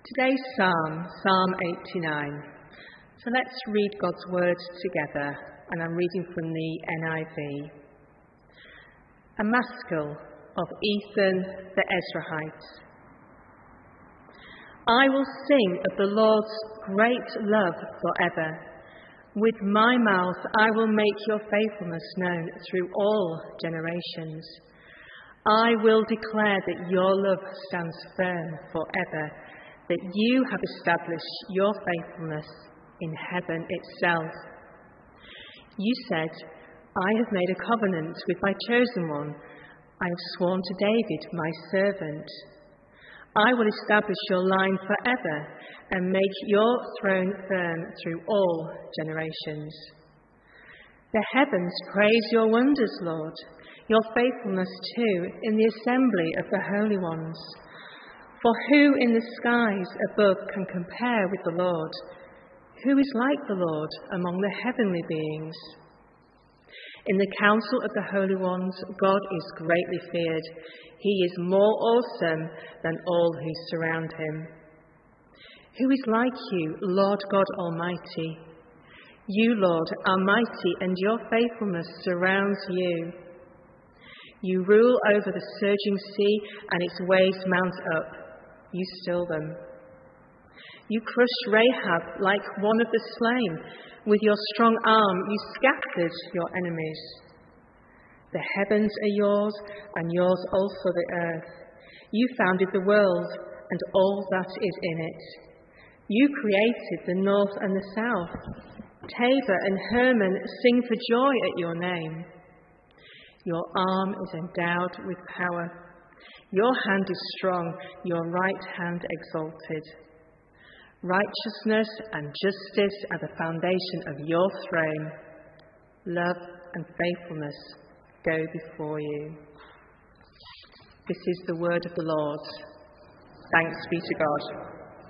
Today's Psalm, Psalm 89. So let's read God's words together, and I'm reading from the NIV. A Maskil of Ethan the Ezrahite. I will sing of the Lord's great love forever. With my mouth I will make your faithfulness known through all generations. I will declare that your love stands firm forever, that you have established your faithfulness in heaven itself. You said, I have made a covenant with my chosen one. I have sworn to David, my servant. I will establish your line forever and make your throne firm through all generations. The heavens praise your wonders, Lord, your faithfulness too in the assembly of the holy ones. For who in the skies above can compare with the Lord? Who is like the Lord among the heavenly beings? In the council of the holy ones, God is greatly feared. He is more awesome than all who surround him. Who is like you, Lord God Almighty? You, Lord, are mighty, and your faithfulness surrounds you. You rule over the surging sea, and its waves mount up. You still them. You crushed Rahab like one of the slain. With your strong arm, you scattered your enemies. The heavens are yours, and yours also the earth. You founded the world and all that is in it. You created the north and the south. Tabor and Hermon sing for joy at your name. Your arm is endowed with power. Your hand is strong, your right hand exalted. Righteousness and justice are the foundation of your throne. Love and faithfulness go before you. This is the word of the Lord. Thanks be to God.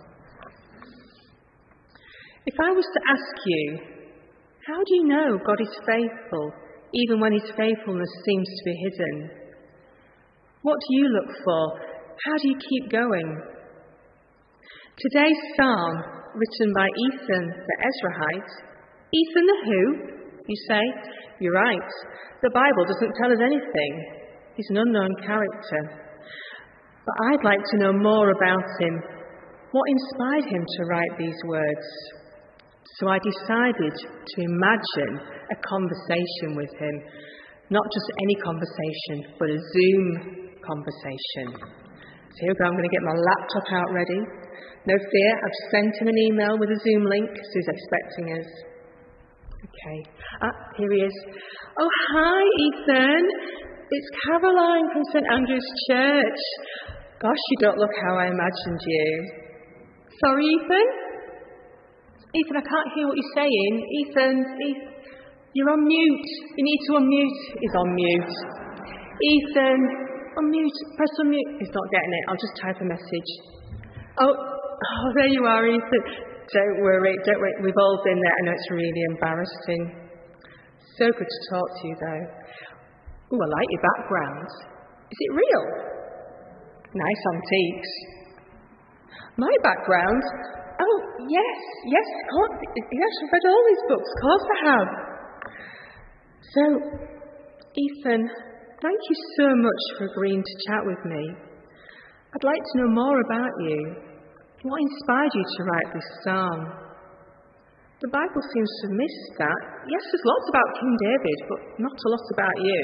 If I was to ask you, how do you know God is faithful, even when his faithfulness seems to be hidden? What do you look for? How do you keep going? Today's psalm, written by Ethan the Ezrahite. Ethan the who? You say? You're right. The Bible doesn't tell us anything. He's an unknown character. But I'd like to know more about him. What inspired him to write these words? So I decided to imagine a conversation with him. Not just any conversation, but a Zoom conversation. So here we go, I'm going to get my laptop out ready. No fear, I've sent him an email with a Zoom link, so he's expecting us. Okay, here he is. Oh, hi, Ethan. It's Caroline from St Andrew's Church. Gosh, you don't look how I imagined you. Sorry, Ethan? Ethan, I can't hear what you're saying. Ethan, you're on mute. You need to unmute. He's on mute. Ethan, unmute. Press unmute. He's not getting it. I'll just type a message. Oh, there you are, Ethan. Don't worry. We've all been there. I know it's really embarrassing. So good to talk to you, though. Oh, I like your background. Is it real? Nice antiques. My background? Oh, yes, of course. Yes, I've read all these books. Of course I have. So, Ethan, thank you so much for agreeing to chat with me. I'd like to know more about you. What inspired you to write this psalm? The Bible seems to have missed that. Yes, there's lots about King David, but not a lot about you.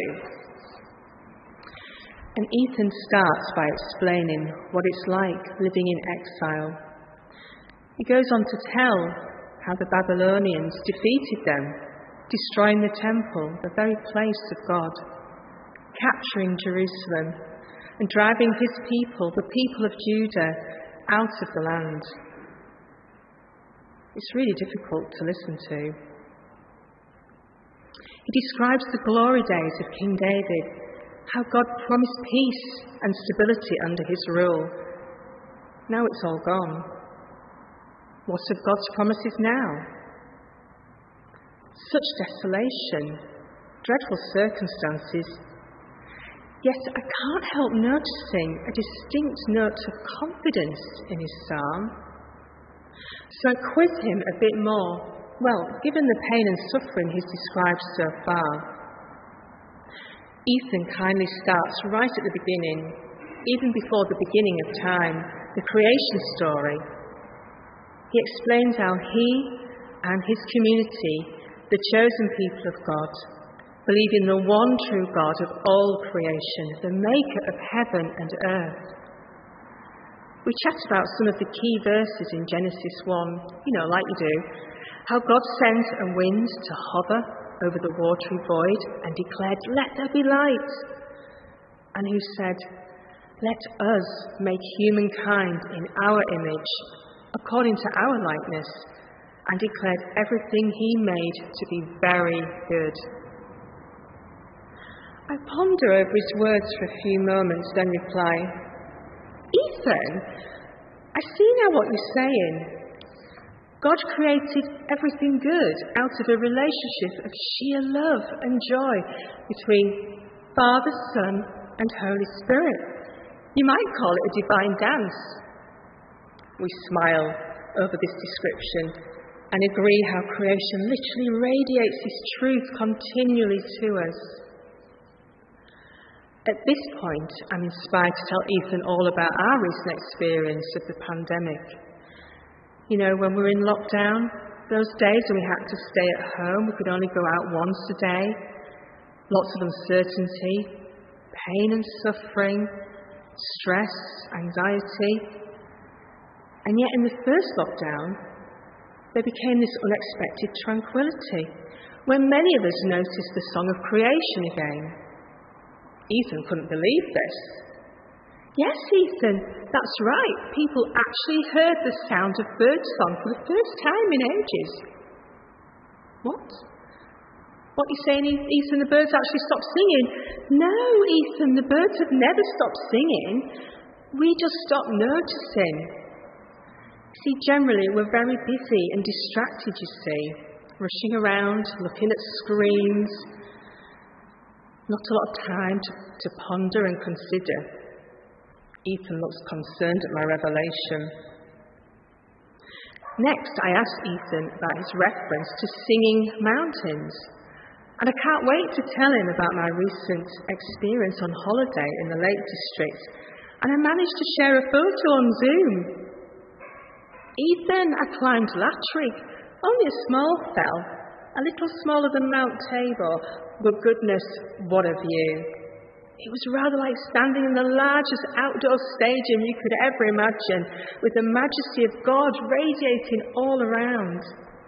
And Ethan starts by explaining what it's like living in exile. He goes on to tell how the Babylonians defeated them, destroying the temple, the very place of God, capturing Jerusalem, and driving his people, the people of Judah, out of the land. It's really difficult to listen to. He describes the glory days of King David, how God promised peace and stability under his rule. Now it's all gone. What of God's promises now? Such desolation, dreadful circumstances. Yet I can't help noticing a distinct note of confidence in his psalm. So I quiz him a bit more, given the pain and suffering he's described so far. Ethan kindly starts right at the beginning, even before the beginning of time, the creation story. He explains how he and his community, the chosen people of God, believe in the one true God of all creation, the maker of heaven and earth. We chat about some of the key verses in Genesis 1, like you do, how God sent a wind to hover over the watery void and declared, "Let there be light," and who said, "Let us make humankind in our image, according to our likeness," and declared everything he made to be very good. I ponder over his words for a few moments, then reply, "Ethan, I see now what you're saying. God created everything good out of a relationship of sheer love and joy between Father, Son, and Holy Spirit. You might call it a divine dance." We smile over this description and agree how creation literally radiates this truth continually to us. At this point, I'm inspired to tell Ethan all about our recent experience of the pandemic. When we were in lockdown, those days when we had to stay at home, we could only go out once a day, lots of uncertainty, pain and suffering, stress, anxiety. And yet in the first lockdown, there became this unexpected tranquility, when many of us noticed the song of creation again. Ethan couldn't believe this. "Yes, Ethan, that's right. People actually heard the sound of birdsong for the first time in ages." "What? What are you saying, Ethan? The birds actually stopped singing?" "No, Ethan, the birds have never stopped singing. We just stopped noticing." See, generally we're very busy and distracted, you see, rushing around, looking at screens. Not a lot of time to ponder and consider. Ethan looks concerned at my revelation. Next, I asked Ethan about his reference to singing mountains. And I can't wait to tell him about my recent experience on holiday in the Lake District. And I managed to share a photo on Zoom. "Ethan, I climbed Latrig, only a small fell, a little smaller than Mount Tabor, but goodness, what a view. It was rather like standing in the largest outdoor stadium you could ever imagine, with the majesty of God radiating all around."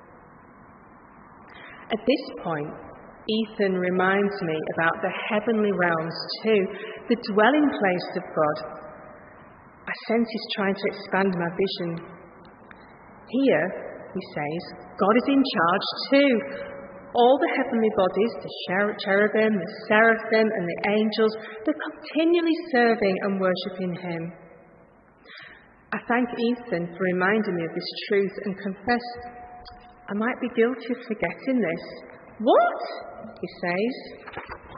At this point, Ethan reminds me about the heavenly realms too, the dwelling place of God. I sense he's trying to expand my vision. Here, he says, God is in charge too. All the heavenly bodies, the cherubim, the seraphim, and the angels, they're continually serving and worshipping him. I thank Ethan for reminding me of this truth and confess I might be guilty of forgetting this. "What?" he says.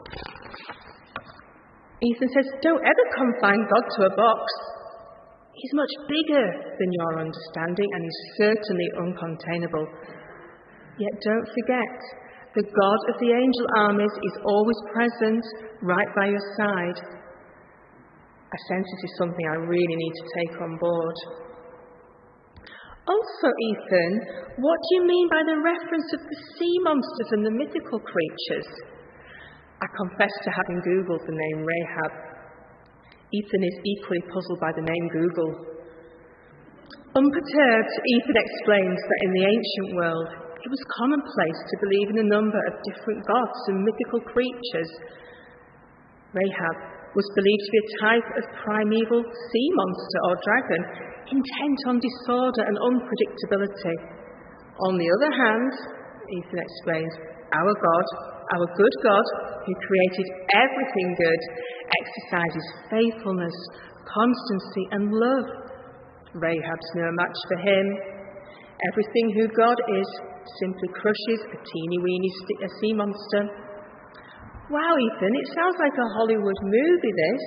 Ethan says, "Don't ever confine God to a box. He's much bigger than your understanding, and he's certainly uncontainable. Yet don't forget, the God of the angel armies is always present, right by your side." I sense this is something I really need to take on board. "Also, Ethan, what do you mean by the reference of the sea monsters and the mythical creatures?" I confess to having Googled the name Rahab. Ethan is equally puzzled by the name Google. Unperturbed, Ethan explains that in the ancient world, it was commonplace to believe in a number of different gods and mythical creatures. Rahab was believed to be a type of primeval sea monster or dragon, intent on disorder and unpredictability. On the other hand, Ethan explains, our God, our good God, who created everything good, exercises faithfulness, constancy and love. Rahab's no match for him. Everything who God is simply crushes a teeny-weeny sea monster. Wow, Ethan, it sounds like a Hollywood movie, this.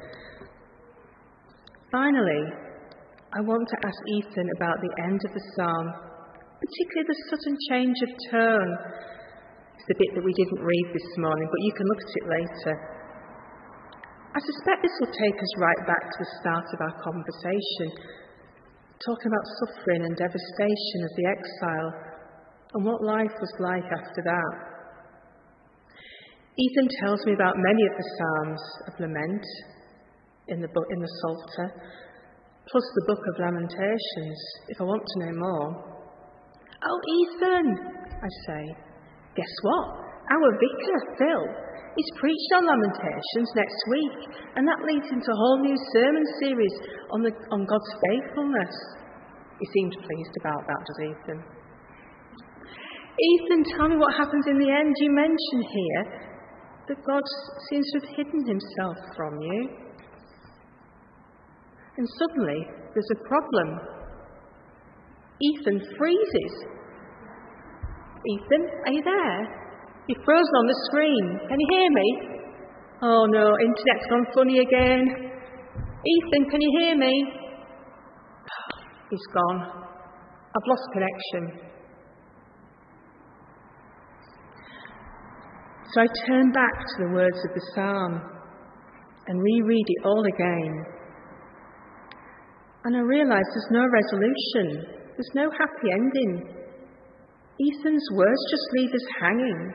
Finally, I want to ask Ethan about the end of the psalm, particularly the sudden change of tone. It's the bit that we didn't read this morning, but you can look at it later. I suspect this will take us right back to the start of our conversation, talking about suffering and devastation of the exile and what life was like after that. Ethan tells me about many of the Psalms of lament in the Psalter, plus the Book of Lamentations, if I want to know more. Oh, Ethan, I say, guess what? Our vicar, Phil, is preached on Lamentations next week, and that leads into a whole new sermon series on God's faithfulness. He seemed pleased about that, does Ethan? Ethan, tell me what happens in the end. You mention here that God seems to have hidden himself from you. And suddenly, there's a problem. Ethan freezes. Ethan, are you there? You're frozen on the screen. Can you hear me? Oh no, internet's gone funny again. Ethan, can you hear me? He's gone. I've lost connection. So I turn back to the words of the psalm and reread it all again. And I realise there's no resolution. There's no happy ending. Ethan's words just leave us hanging.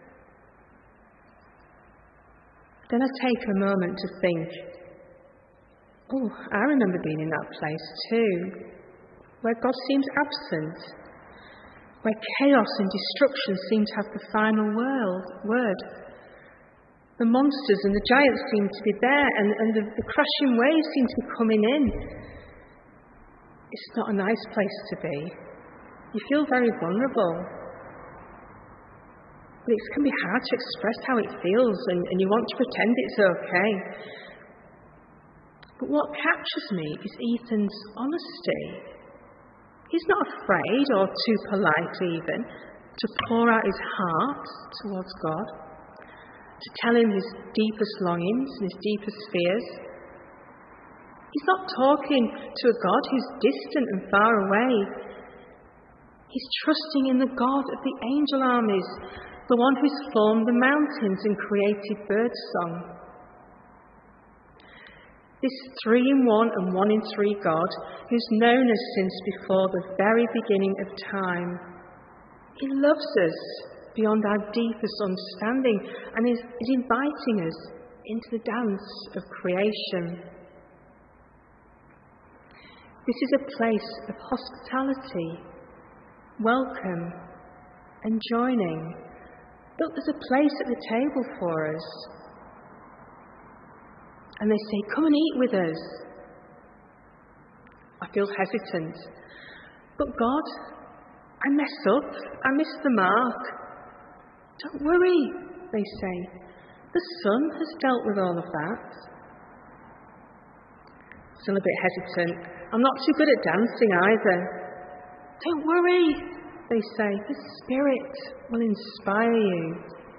Then I take a moment to think, oh, I remember being in that place too, where God seems absent, where chaos and destruction seem to have the final word. The monsters and the giants seem to be there, and the crashing waves seem to be coming in. It's not a nice place to be. You feel very vulnerable. But it can be hard to express how it feels, and you want to pretend it's okay. But what captures me is Ethan's honesty. He's not afraid or too polite even to pour out his heart towards God, to tell him his deepest longings and his deepest fears. He's not talking to a God who's distant and far away. He's trusting in the God of the angel armies, the one who's formed the mountains and created birdsong. This 3-in-1 and 1-in-3 God, who's known us since before the very beginning of time. He loves us beyond our deepest understanding and is inviting us into the dance of creation. This is a place of hospitality, welcome and joining. Look, there's a place at the table for us. And they say, come and eat with us. I feel hesitant. But God, I mess up. I miss the mark. Don't worry, they say. The Son has dealt with all of that. Still a bit hesitant. I'm not too good at dancing either. Don't worry, they say. The Spirit will inspire you.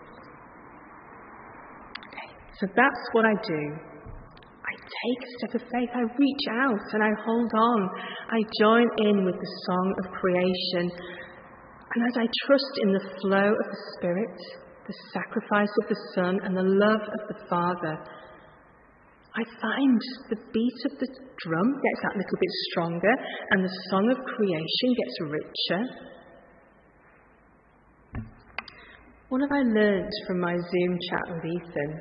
Okay, so that's what I do. I take a step of faith, I reach out and I hold on. I join in with the song of creation. And as I trust in the flow of the Spirit, the sacrifice of the Son and the love of the Father, I find the beat of the drum gets that little bit stronger and the song of creation gets richer. What have I learnt from my Zoom chat with Ethan?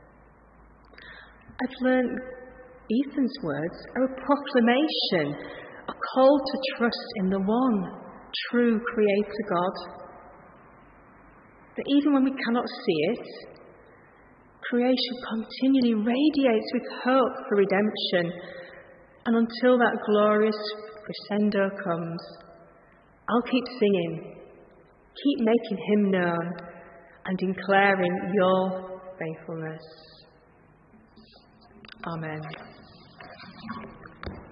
I've learned Ethan's words are a proclamation, a call to trust in the one true Creator God. That even when we cannot see it, creation continually radiates with hope for redemption. And until that glorious crescendo comes, I'll keep singing, keep making Him known, and declaring your faithfulness. Amen.